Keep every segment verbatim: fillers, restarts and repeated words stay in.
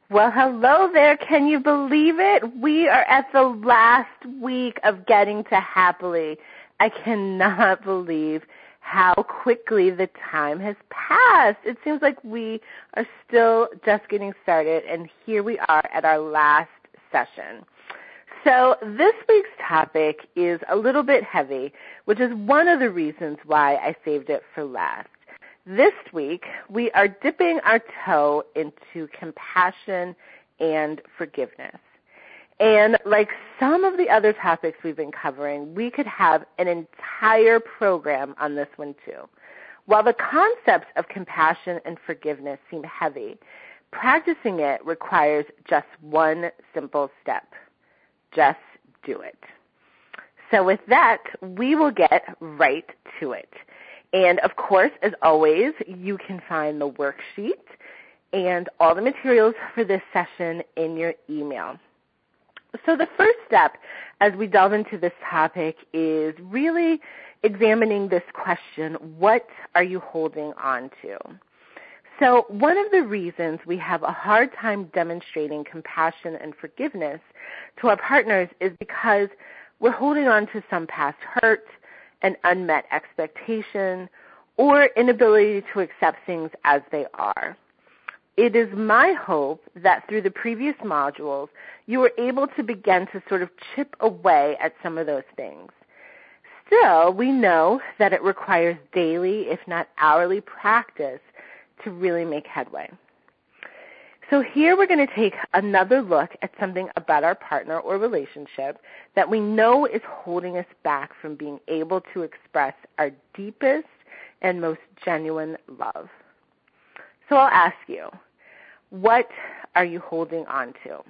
Well, hello there. Can you believe it? We are at the last week of Getting to Happily. I cannot believe how quickly the time has passed. It seems like we are still just getting started, and here we are at our last session. So this week's topic is a little bit heavy, which is one of the reasons why I saved it for last. This week, we are dipping our toe into compassion and forgiveness. And like some of the other topics we've been covering, we could have an entire program on this one too. While the concepts of compassion and forgiveness seem heavy, practicing it requires just one simple step. Just do it. So with that, we will get right to it. And, of course, as always, you can find the worksheet and all the materials for this session in your email. So the first step as we delve into this topic is really examining this question, what are you holding on to? So one of the reasons we have a hard time demonstrating compassion and forgiveness to our partners is because we're holding on to some past hurt, an unmet expectation, or inability to accept things as they are. It is my hope that through the previous modules, you were able to begin to sort of chip away at some of those things. Still, we know that it requires daily, if not hourly, practice to really make headway. So here we're going to take another look at something about our partner or relationship that we know is holding us back from being able to express our deepest and most genuine love. So I'll ask you, what are you holding on to?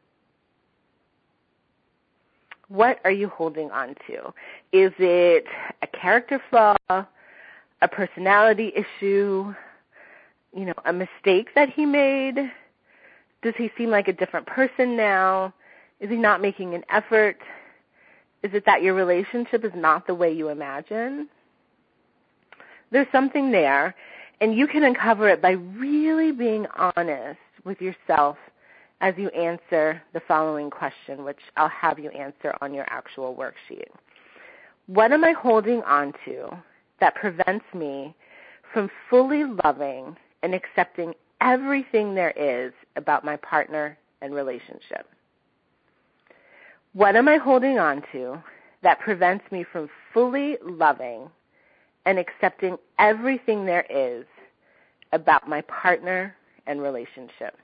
What are you holding on to? Is it a character flaw, a personality issue, you know, a mistake that he made? Does he seem like a different person now? Is he not making an effort? Is it that your relationship is not the way you imagine? There's something there, and you can uncover it by really being honest with yourself as you answer the following question, which I'll have you answer on your actual worksheet. What am I holding on to that prevents me from fully loving and accepting everything there is about my partner and relationship? What am I holding on to that prevents me from fully loving and accepting everything there is about my partner and relationship?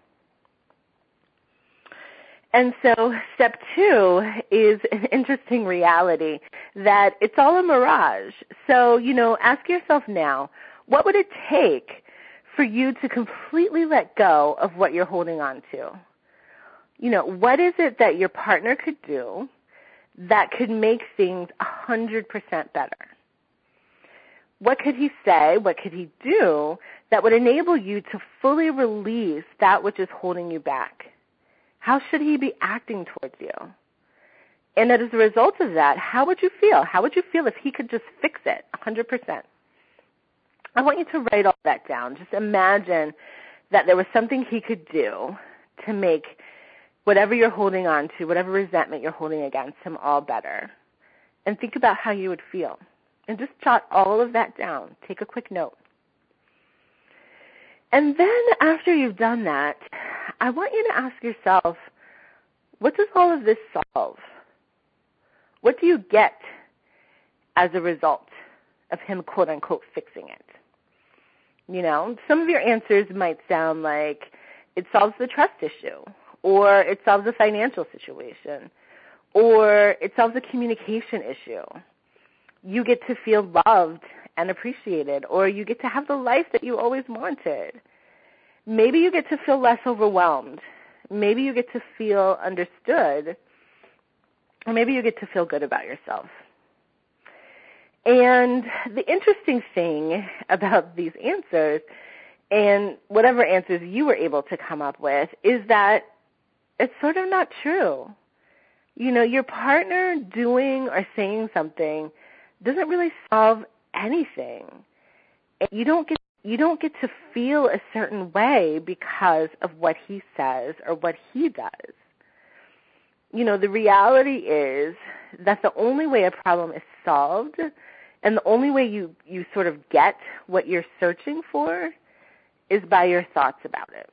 And so step two is an interesting reality that it's all a mirage. So, you know, ask yourself now, what would it take for you to completely let go of what you're holding on to? You know, what is it that your partner could do that could make things one hundred percent better? What could he say, what could he do that would enable you to fully release that which is holding you back? How should he be acting towards you? And as a result of that, how would you feel? How would you feel if he could just fix it one hundred percent? I want you to write all that down. Just imagine that there was something he could do to make whatever you're holding on to, whatever resentment you're holding against him, all better. And think about how you would feel. And just jot all of that down. Take a quick note. And then after you've done that, I want you to ask yourself, what does all of this solve? What do you get as a result of him, quote unquote, fixing it? You know, some of your answers might sound like it solves the trust issue, or it solves a financial situation, or it solves a communication issue. You get to feel loved and appreciated, or you get to have the life that you always wanted. Maybe you get to feel less overwhelmed. Maybe you get to feel understood, or maybe you get to feel good about yourself. And the interesting thing about these answers, and whatever answers you were able to come up with, is that it's sort of not true. You know, your partner doing or saying something doesn't really solve anything. You don't get you don't get to feel a certain way because of what he says or what he does. You know, the reality is that the only way a problem is solved and the only way you, you sort of get what you're searching for is by your thoughts about it.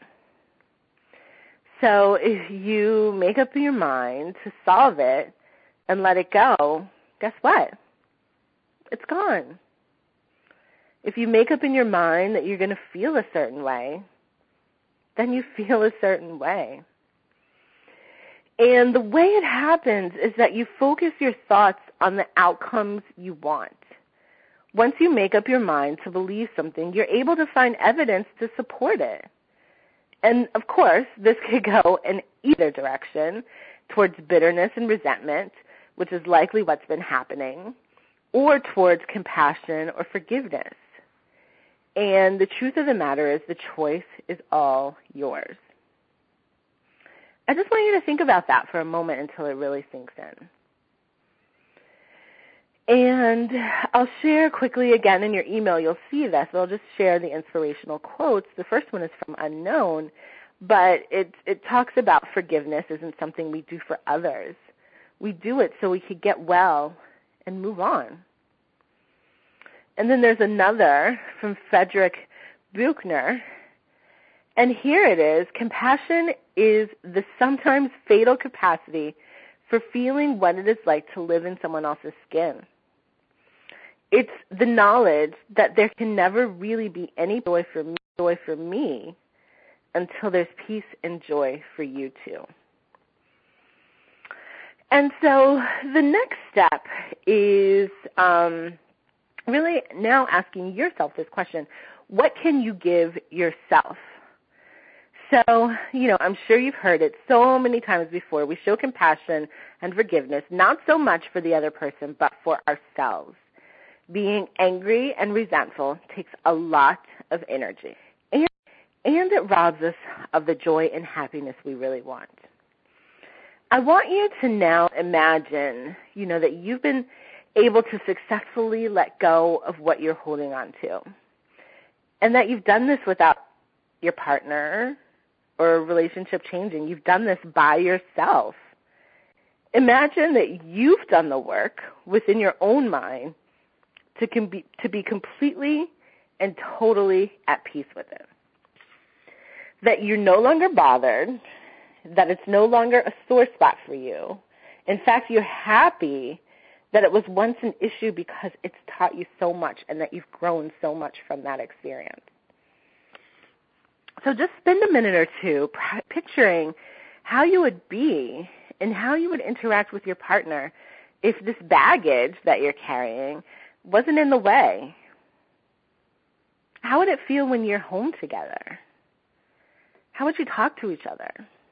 So if you make up your mind to solve it and let it go, guess what? It's gone. If you make up in your mind that you're going to feel a certain way, then you feel a certain way. And the way it happens is that you focus your thoughts on the outcomes you want. Once you make up your mind to believe something, you're able to find evidence to support it. And, of course, this could go in either direction, towards bitterness and resentment, which is likely what's been happening, or towards compassion or forgiveness. And the truth of the matter is the choice is all yours. I just want you to think about that for a moment until it really sinks in. And I'll share quickly again in your email. You'll see this. I'll just share the inspirational quotes. The first one is from Unknown, but it, it talks about forgiveness isn't something we do for others. We do it so we could get well and move on. And then there's another from Frederick Buechner. And here it is, compassion is the sometimes fatal capacity for feeling what it is like to live in someone else's skin. It's the knowledge that there can never really be any joy for me, joy for me until there's peace and joy for you too. And so the next step is um, really now asking yourself this question: what can you give yourself? So, you know, I'm sure you've heard it so many times before. We show compassion and forgiveness, not so much for the other person, but for ourselves. Being angry and resentful takes a lot of energy, and, and it robs us of the joy and happiness we really want. I want you to now imagine, you know, that you've been able to successfully let go of what you're holding on to, and that you've done this without your partner or a relationship changing. You've done this by yourself. Imagine that you've done the work within your own mind to, com- be, to be completely and totally at peace with it. That you're no longer bothered, that it's no longer a sore spot for you. In fact, you're happy that it was once an issue because it's taught you so much and that you've grown so much from that experience. So just spend a minute or two picturing how you would be and how you would interact with your partner if this baggage that you're carrying wasn't in the way. How would it feel when you're home together? How would you talk to each other?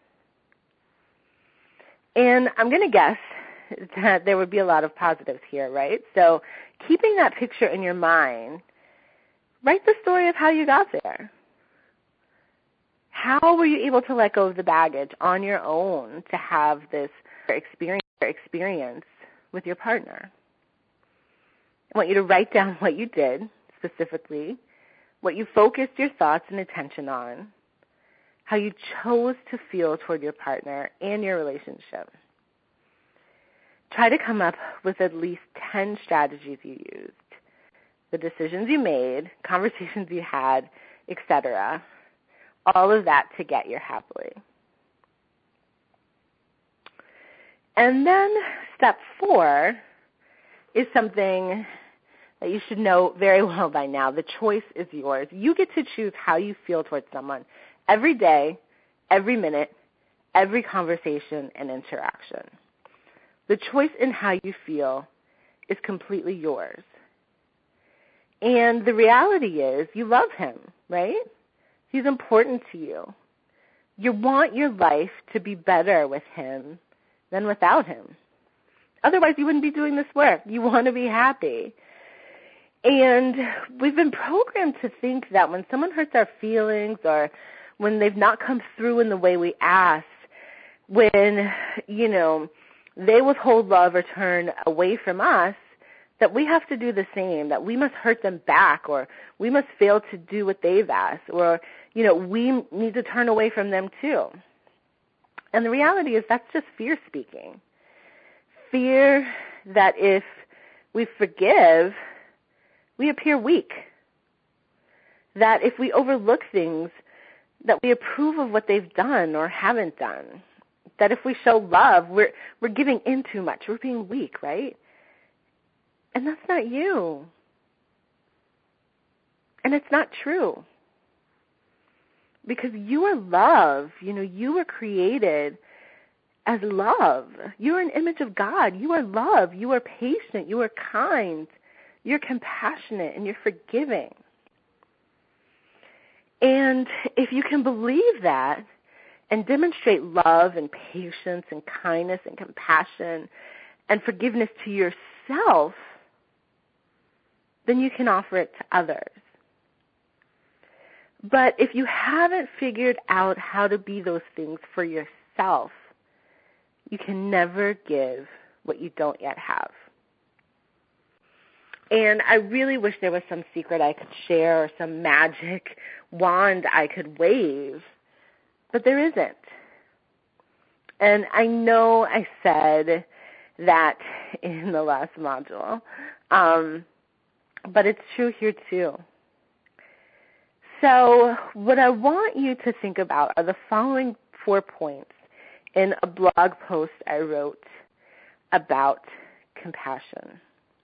And I'm going to guess that there would be a lot of positives here, right? So keeping that picture in your mind, write the story of how you got there. How were you able to let go of the baggage on your own to have this experience, experience with your partner? I want you to write down what you did specifically, what you focused your thoughts and attention on, how you chose to feel toward your partner and your relationship. Try to come up with at least ten strategies you used, the decisions you made, conversations you had, et cetera, all of that to get you happily. And then step four is something that you should know very well by now. The choice is yours. You get to choose how you feel towards someone every day, every minute, every conversation and interaction. The choice in how you feel is completely yours. And the reality is you love him, right? He's important to you. You want your life to be better with him than without him. Otherwise, you wouldn't be doing this work. You want to be happy. And we've been programmed to think that when someone hurts our feelings or when they've not come through in the way we asked, when, you know, they withhold love or turn away from us, that we have to do the same, that we must hurt them back, or we must fail to do what they've asked, or, you know, we need to turn away from them too. And the reality is that's just fear speaking. Fear that if we forgive, we appear weak. That if we overlook things, that we approve of what they've done or haven't done. That if we show love, we're we're giving in too much. We're being weak, right? And that's not you. And it's not true. Because you are love. You know, you were created as love. You're an image of God. You are love. You are patient. You are kind. You're compassionate, and you're forgiving. And if you can believe that and demonstrate love and patience and kindness and compassion and forgiveness to yourself, then you can offer it to others. But if you haven't figured out how to be those things for yourself, you can never give what you don't yet have. And I really wish there was some secret I could share or some magic wand I could wave, but there isn't. And I know I said that in the last module, um, but it's true here too. So what I want you to think about are the following four points in a blog post I wrote about compassion.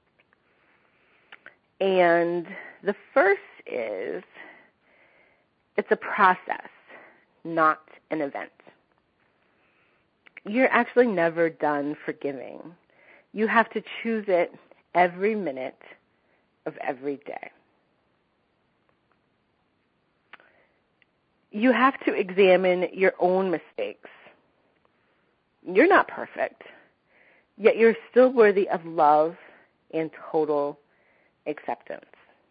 And the first is, it's a process, not an event. You're actually never done forgiving. You have to choose it every minute of every day. You have to examine your own mistakes. You're not perfect, yet you're still worthy of love and total acceptance.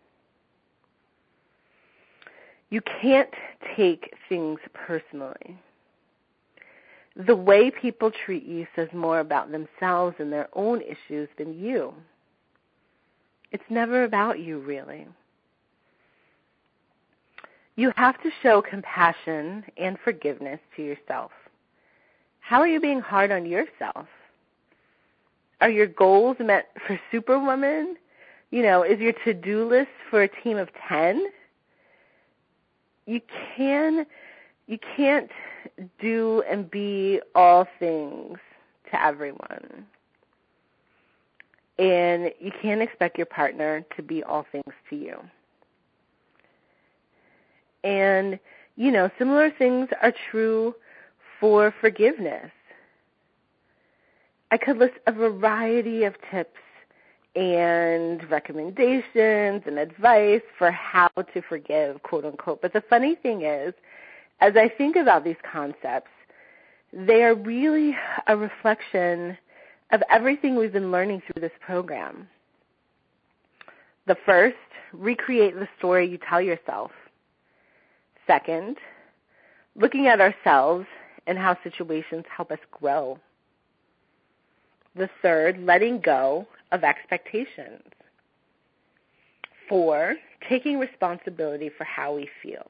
You can't take things personally. The way people treat you says more about themselves and their own issues than you. It's never about you, really. You have to show compassion and forgiveness to yourself. How are you being hard on yourself? Are your goals meant for Superwoman? You know, is your to-do list for a team of ten? You can, you can't do and be all things to everyone. And you can't expect your partner to be all things to you. And, you know, similar things are true for forgiveness. I could list a variety of tips and recommendations and advice for how to forgive, quote unquote. But the funny thing is, as I think about these concepts, they are really a reflection of everything we've been learning through this program. The first, recreate the story you tell yourself. Second, looking at ourselves and how situations help us grow. The third, letting go of expectations. Four, taking responsibility for how we feel.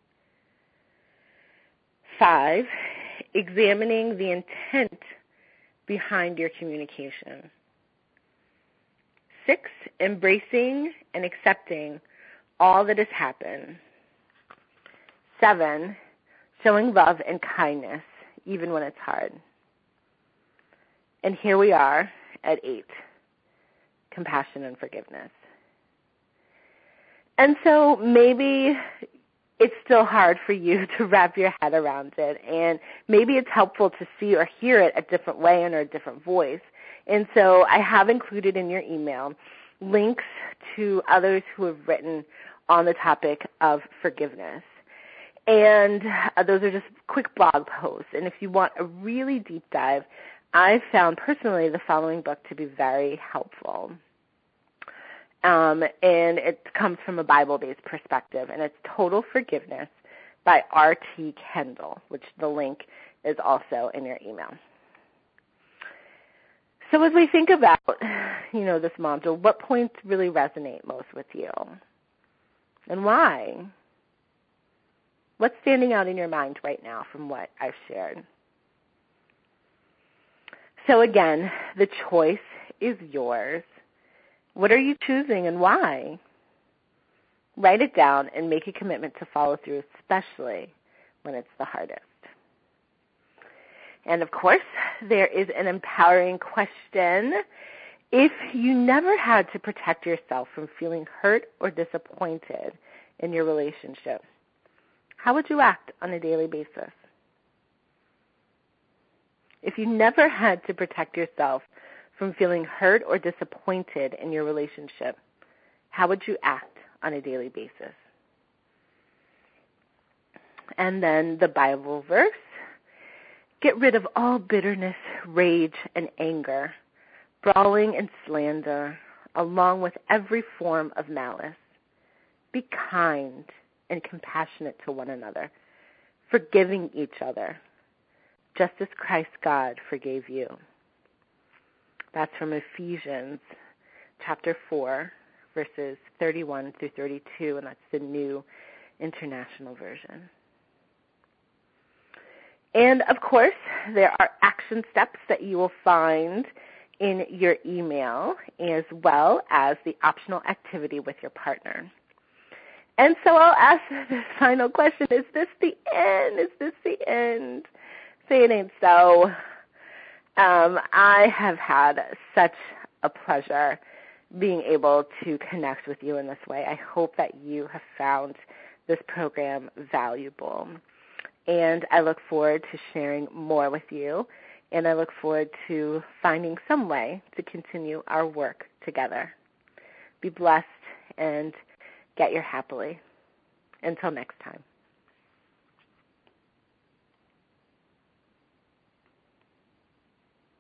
Five, examining the intent behind your communication. Six, embracing and accepting all that has happened. Seven, showing love and kindness even when it's hard. And here we are at eight, compassion and forgiveness. And so maybe it's still hard for you to wrap your head around it, and maybe it's helpful to see or hear it a different way and or a different voice. And so I have included in your email links to others who have written on the topic of forgiveness. And uh, those are just quick blog posts. And if you want a really deep dive, I've found personally the following book to be very helpful. Um, and it comes from a Bible-based perspective, and it's Total Forgiveness by R T Kendall, which the link is also in your email. So as we think about, you know, this module, what points really resonate most with you? And why? What's standing out in your mind right now from what I've shared? So again, the choice is yours. What are you choosing and why? Write it down and make a commitment to follow through, especially when it's the hardest. And of course, there is an empowering question. If you never had to protect yourself from feeling hurt or disappointed in your relationship, how would you act on a daily basis? If you never had to protect yourself from feeling hurt or disappointed in your relationship, how would you act on a daily basis? And then the Bible verse, get rid of all bitterness, rage, and anger, brawling and slander, along with every form of malice. Be kind and compassionate to one another, forgiving each other, just as Christ God forgave you. That's from Ephesians chapter four, verses thirty-one through thirty-two, and that's the New International Version. And, of course, there are action steps that you will find in your email, as well as the optional activity with your partner. And so I'll ask this final question, is this the end? Is this the end? Say it ain't so. Um, I have had such a pleasure being able to connect with you in this way. I hope that you have found this program valuable. And I look forward to sharing more with you, and I look forward to finding some way to continue our work together. Be blessed and get your happily. Until next time.